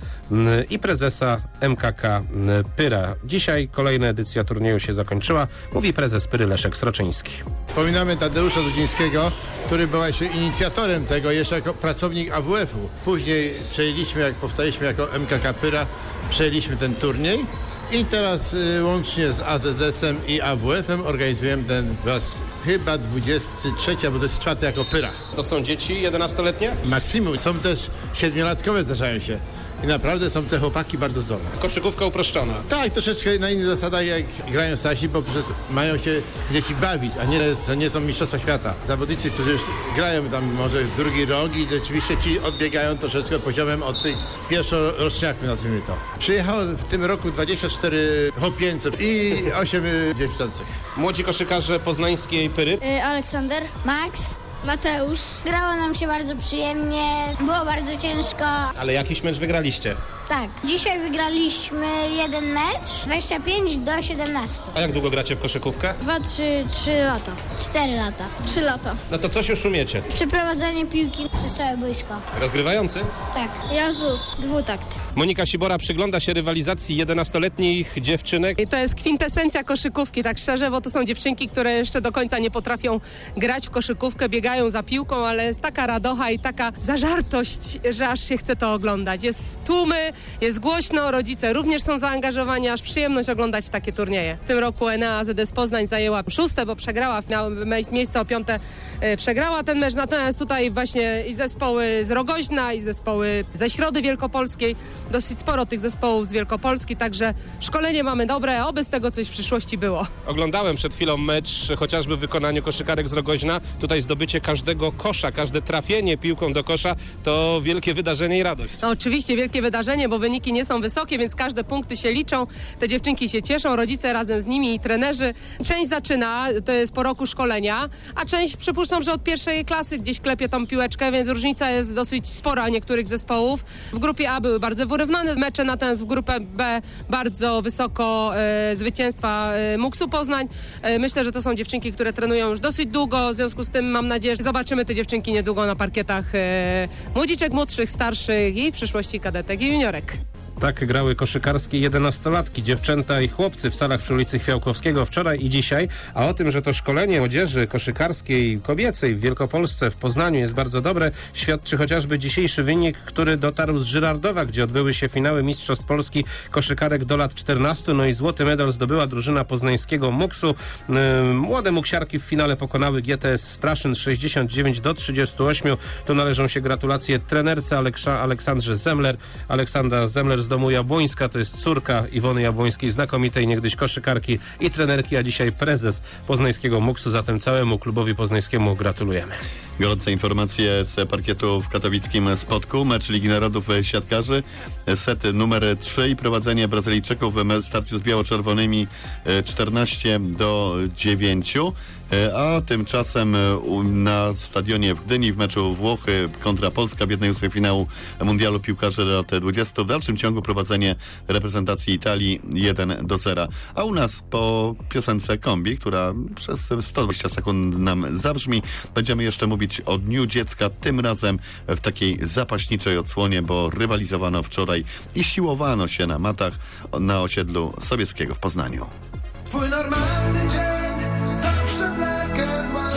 i prezesa MKK Pyra. Dzisiaj kolejna edycja turnieju się zakończyła, mówi prezes Pyry Leszek Sroczyński. Wspominamy Tadeusza Dudzińskiego, który był właśnie inicjatorem tego jeszcze jako pracownik AWF-u. Później przejęliśmy, jak powstaliśmy jako MKK Pyra, przejęliśmy ten turniej i teraz łącznie z AZS-em i AWF-em organizujemy ten chyba 23 albo 24 jako Pyra. To są dzieci 11-letnie? Maksimum. Są też 7-latkowe zdarzają się. I naprawdę są te chłopaki bardzo zdolne. Koszykówka uproszczona. Tak, troszeczkę na innych zasadach jak grają starsi, bo mają się dzieci bawić, a nie są mistrzostwa świata. Zawodnicy, którzy już grają tam może drugi rok i rzeczywiście ci odbiegają troszeczkę poziomem od tych pierwszoroczniaków, nazwijmy to. Przyjechało w tym roku 24 chłopieńców i 8 dziewczących. Młodzi koszykarze poznańskiej Pyry. Aleksander, Max, Mateusz. Grało nam się bardzo przyjemnie, było bardzo ciężko. Ale jakiś mecz wygraliście? Tak, dzisiaj wygraliśmy jeden mecz, 25-17. A jak długo gracie w koszykówkę? 3 lata. 4 lata. 3 lata. No to coś już umiecie. Przeprowadzanie piłki przez całe boisko. Rozgrywający? Tak, ja rzut, dwutakt. Monika Sibora przygląda się rywalizacji 11-letnich dziewczynek. I to jest kwintesencja koszykówki, tak szczerze, bo to są dziewczynki, które jeszcze do końca nie potrafią grać w koszykówkę, biegają za piłką, ale jest taka radocha i taka zażartość, że aż się chce to oglądać. Jest tłumy, jest głośno, rodzice również są zaangażowani, aż przyjemność oglądać takie turnieje. W tym roku Enea AZS Poznań zajęła 6, bo przegrała, miała miejsce o 5, przegrała ten mecz, natomiast tutaj właśnie i zespoły z Rogoźna, i zespoły ze Środy Wielkopolskiej, dosyć sporo tych zespołów z Wielkopolski, także szkolenie mamy dobre, oby z tego coś w przyszłości było. Oglądałem przed chwilą mecz, chociażby w wykonaniu koszykarek z Rogoźna. Tutaj zdobycie każdego kosza, każde trafienie piłką do kosza to wielkie wydarzenie i radość. No, oczywiście wielkie wydarzenie, fajnie, bo wyniki nie są wysokie, więc każde punkty się liczą. Te dziewczynki się cieszą, rodzice razem z nimi i trenerzy. Część zaczyna, to jest po roku szkolenia, a część przypuszczam, że od pierwszej klasy gdzieś klepie tą piłeczkę, więc różnica jest dosyć spora niektórych zespołów. W grupie A były bardzo wyrównane mecze, natomiast w grupie B bardzo wysoko zwycięstwa Muksu Poznań. Myślę, że to są dziewczynki, które trenują już dosyć długo, w związku z tym mam nadzieję, że zobaczymy te dziewczynki niedługo na parkietach młodziczek, młodszych, starszych i w przyszłości kadetek i juniorek. Tak grały koszykarskie 11-latki, dziewczęta i chłopcy w salach przy ulicy Chwiałkowskiego wczoraj i dzisiaj. A o tym, że to szkolenie młodzieży koszykarskiej kobiecej w Wielkopolsce, w Poznaniu jest bardzo dobre, świadczy chociażby dzisiejszy wynik, który dotarł z Żyrardowa, gdzie odbyły się finały Mistrzostw Polski koszykarek do lat 14. No i złoty medal zdobyła drużyna poznańskiego Muksu. Młode muksiarki w finale pokonały GTS Straszyn 69-38. Tu należą się gratulacje trenerce Aleksandrze Zemler. Aleksandra Zemler z domu Jabłońska, to jest córka Iwony Jabłońskiej, znakomitej niegdyś koszykarki i trenerki, a dzisiaj prezes poznańskiego Muksu, zatem całemu klubowi poznańskiemu gratulujemy. Gorące informacje z parkietu w katowickim Spodku. Mecz Ligi Narodów Siatkarzy. Set numer 3 i prowadzenie Brazylijczyków w starciu z biało-czerwonymi 14-9. A tymczasem na stadionie w Gdyni w meczu Włochy kontra Polska w 1/8 finału Mundialu Piłkarzy lat 20. W dalszym ciągu prowadzenie reprezentacji Italii 1-0. A u nas po piosence Kombi, która przez 120 sekund nam zabrzmi, będziemy jeszcze mówić o Dniu Dziecka, tym razem w takiej zapaśniczej odsłonie, bo rywalizowano wczoraj i siłowano się na matach na osiedlu Sobieskiego w Poznaniu. Twój normalny dzień zawsze black and white.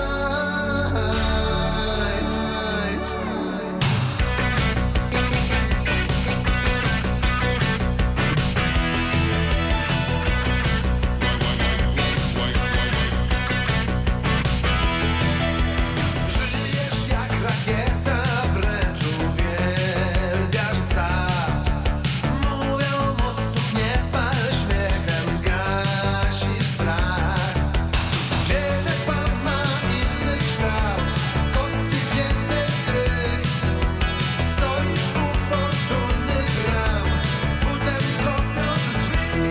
Żyjesz jak rakieta, wręcz uwielbiasz start. Mówią, mostów nie pal, śmiechem gasisz strach. Kiedyś pan ma inny kształt, kostki wzięte z gry. Stoisz u fortunnych ram, butem kopiąc drzwi.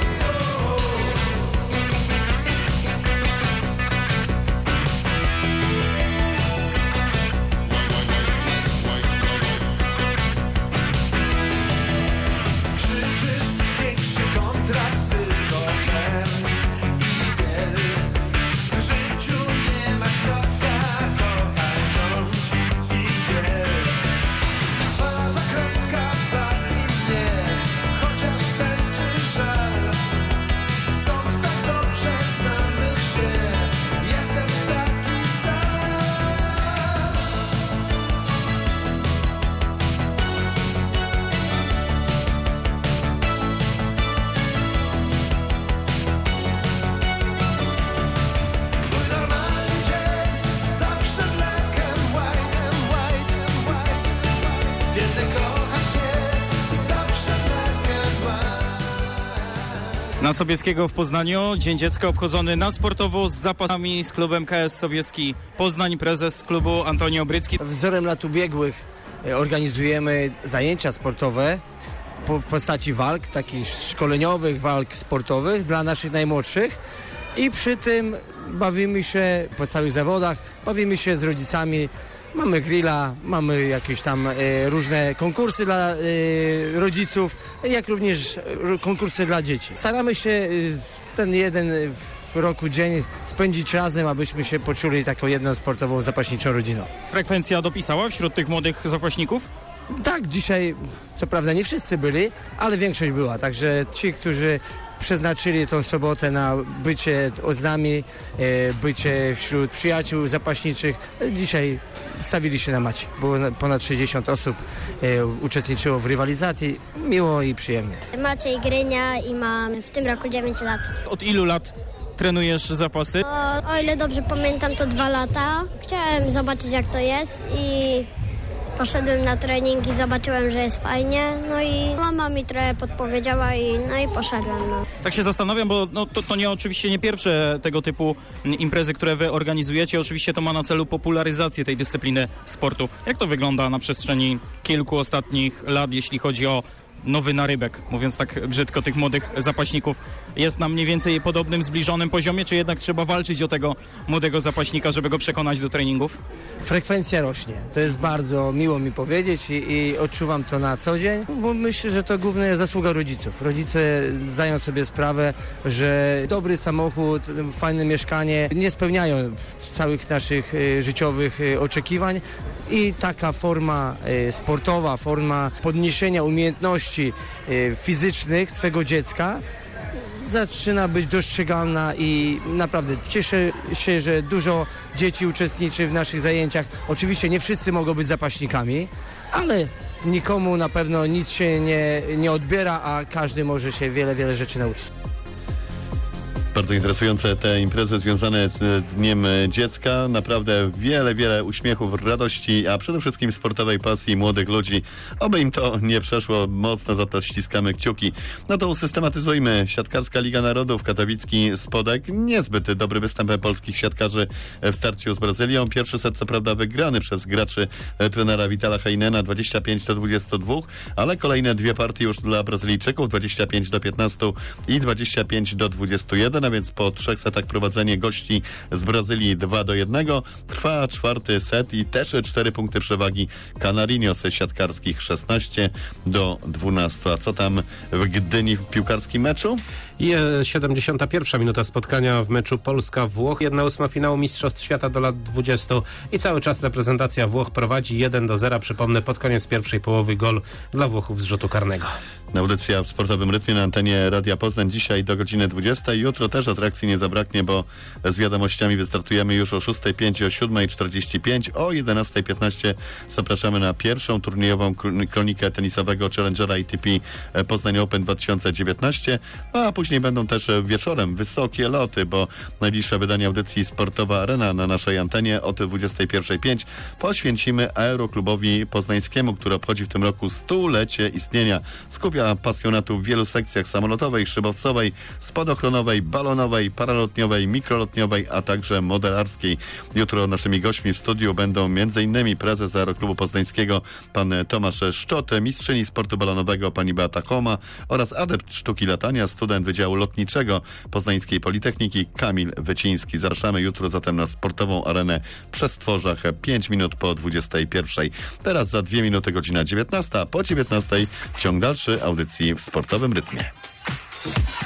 Krzyczysz, większy kontrast, tylko czerń i biel. W życiu nie ma środka, kochaj, rządź i dziel. Twa zakrętka bawi mnie, chociaż tęczy żal. Skąd tak dobrze znamy się, jestem taki sam. Twój normalny dzień zawsze black and white, and white, and white. Kiedy kochasz się, zawsze black and white. Na Sobieskiego w Poznaniu Dzień Dziecka obchodzony na sportowo z zapasami z klubem KS Sobieski Poznań. Prezes klubu Antoni Obrycki. Wzorem lat ubiegłych organizujemy zajęcia sportowe w postaci walk, takich szkoleniowych walk sportowych dla naszych najmłodszych i przy tym bawimy się po całych zawodach, bawimy się z rodzicami, mamy grilla, mamy jakieś tam różne konkursy dla rodziców, jak również konkursy dla dzieci. Staramy się ten jeden w roku dzień spędzić razem, abyśmy się poczuli taką jedną sportową, zapaśniczą rodziną. Frekwencja dopisała wśród tych młodych zapaśników? Tak, dzisiaj co prawda nie wszyscy byli, ale większość była, także ci, którzy przeznaczyli tą sobotę na bycie z nami, bycie wśród przyjaciół zapaśniczych, dzisiaj stawili się na macie. Było ponad 60 osób, uczestniczyło w rywalizacji, miło i przyjemnie. Maciej Grynia i mam w tym roku 9 lat. Od ilu lat trenujesz zapasy? O ile dobrze pamiętam, to 2 lata. Chciałem zobaczyć, jak to jest i Poszedłem na trening i zobaczyłem, że jest fajnie, no i mama mi trochę podpowiedziała i poszedłem. No. Tak się zastanawiam, bo to nie oczywiście nie pierwsze tego typu imprezy, które wy organizujecie. Oczywiście to ma na celu popularyzację tej dyscypliny sportu. Jak to wygląda na przestrzeni kilku ostatnich lat, jeśli chodzi o nowy narybek, mówiąc tak brzydko, tych młodych zapaśników? Jest na mniej więcej podobnym, zbliżonym poziomie, czy jednak trzeba walczyć o tego młodego zapaśnika, żeby go przekonać do treningów? Frekwencja rośnie. To jest bardzo miło mi powiedzieć i odczuwam to na co dzień, bo myślę, że to głównie zasługa rodziców. Rodzice zdają sobie sprawę, że dobry samochód, fajne mieszkanie nie spełniają całych naszych życiowych oczekiwań i taka forma sportowa, forma podniesienia umiejętności fizycznych swego dziecka zaczyna być dostrzegalna i naprawdę cieszę się, że dużo dzieci uczestniczy w naszych zajęciach. Oczywiście nie wszyscy mogą być zapaśnikami, ale nikomu na pewno nic się nie odbiera, a każdy może się wiele rzeczy nauczyć. Bardzo interesujące te imprezy związane z Dniem Dziecka. Naprawdę wiele uśmiechów, radości, a przede wszystkim sportowej pasji młodych ludzi. Oby im to nie przeszło, mocno za to ściskamy kciuki. No to usystematyzujmy. Siatkarska Liga Narodów, katowicki Spodek. Niezbyt dobry występ polskich siatkarzy w starciu z Brazylią. Pierwszy set co prawda wygrany przez graczy trenera Vitala Heinena 25-22, ale kolejne dwie partie już dla Brazylijczyków 25-15 i 25-21. A więc po 3 setach prowadzenie gości z Brazylii 2-1. Trwa 4. set i też 4 punkty przewagi Canarinos siatkarskich 16-12. A co tam w Gdyni w piłkarskim meczu? I 71. minuta spotkania w meczu Polska-Włoch. 1/8 finału Mistrzostw Świata do lat 20 i cały czas reprezentacja Włoch prowadzi 1-0. Przypomnę, pod koniec pierwszej połowy gol dla Włochów z rzutu karnego. Audycja w sportowym rytmie na antenie Radia Poznań dzisiaj do godziny 20. Jutro też atrakcji nie zabraknie, bo z wiadomościami wystartujemy już o 6:05, o 7:45, o 11:15 zapraszamy na pierwszą turniejową kronikę tenisowego Challengera ATP Poznań Open 2019, a później będą też wieczorem wysokie loty, bo najbliższe wydanie audycji Sportowa Arena na naszej antenie od 21:05 poświęcimy Aeroklubowi Poznańskiemu, który obchodzi w tym roku 100-lecie istnienia. Skupia pasjonatów w wielu sekcjach: samolotowej, szybowcowej, spadochronowej, balonowej, paralotniowej, mikrolotniowej, a także modelarskiej. Jutro naszymi gośćmi w studiu będą m.in. prezes Aeroklubu Poznańskiego pan Tomasz Szczot, mistrzyni sportu balonowego pani Beata Choma oraz adept sztuki latania, student Wydziału Lotniczego Poznańskiej Politechniki Kamil Wyciński. Zapraszamy jutro zatem na sportową arenę w Przestworzach 5 minut po 21. Teraz za 2 minuty godzina 19, a po 19 ciąg dalszy audycji w sportowym rytmie.